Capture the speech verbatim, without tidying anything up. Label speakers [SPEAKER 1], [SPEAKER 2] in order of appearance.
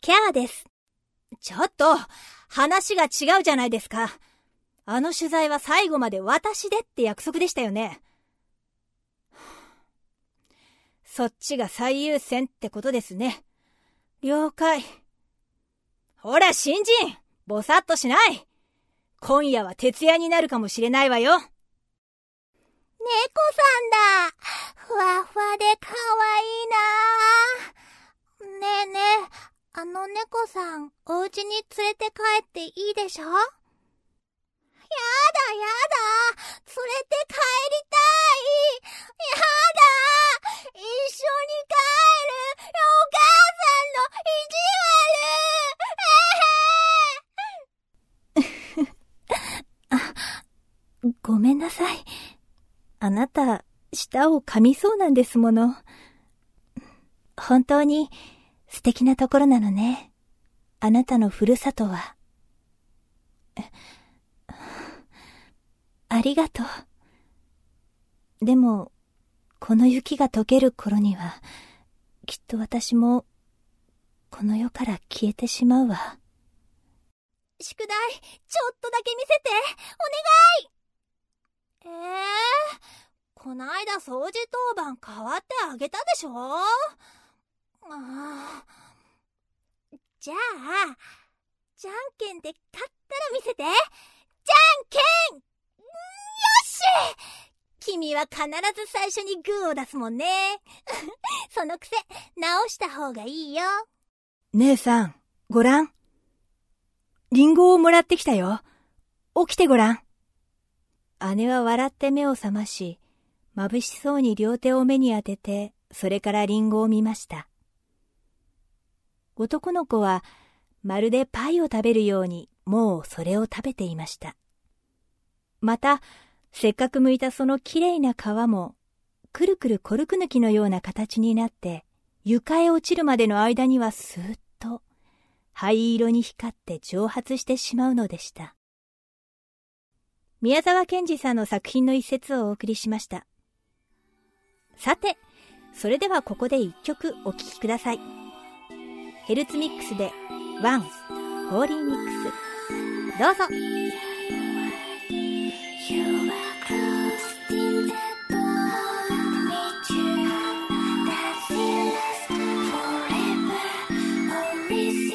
[SPEAKER 1] キャーです。ちょっと、話が違うじゃないですか。あの取材は最後まで私でって約束でしたよね。そっちが最優先ってことですね。了解。ほら新人、ぼさっとしない。今夜は徹夜になるかもしれないわよ。
[SPEAKER 2] 猫さんだ。ふわふわでかわいいな。ねえねえ、あの猫さん、お家に連れて帰っていいでしょ？やだやだ、連れて帰りたい。やだ、一緒に帰る。お母さんの意地
[SPEAKER 1] 悪。ごめんなさい。あなた、舌を噛みそうなんですもの。本当に素敵なところなのね。あなたのふるさとは。ありがとう。でも、この雪が溶ける頃には、きっと私も、この世から消えてしまうわ。
[SPEAKER 2] 宿題、ちょっとだけ見せて。お願い。えー、こないだ掃除当番代わってあげたでしょ？あー、じゃあ、じゃんけんで勝ったら見せて。じゃんけん！よし！君は必ず最初にグーを出すもんね。その癖、直した方がいいよ。
[SPEAKER 1] 姉さん、ごらん。リンゴをもらってきたよ。起きてごらん。姉は笑って目を覚まし、眩しそうに両手を目に当てて、それからリンゴを見ました。男の子は、まるでパイを食べるように、もうそれを食べていました。また、せっかく剥いたそのきれいな皮も、くるくるコルク抜きのような形になって、床へ落ちるまでの間にはスーッと、灰色に光って蒸発してしまうのでした。宮沢賢治さんの作品の一節をお送りしました。さて、それではここで一曲お聴きください。ヘルツミックスでワン、ホーリーミックス。どうぞ。
[SPEAKER 2] Forever or is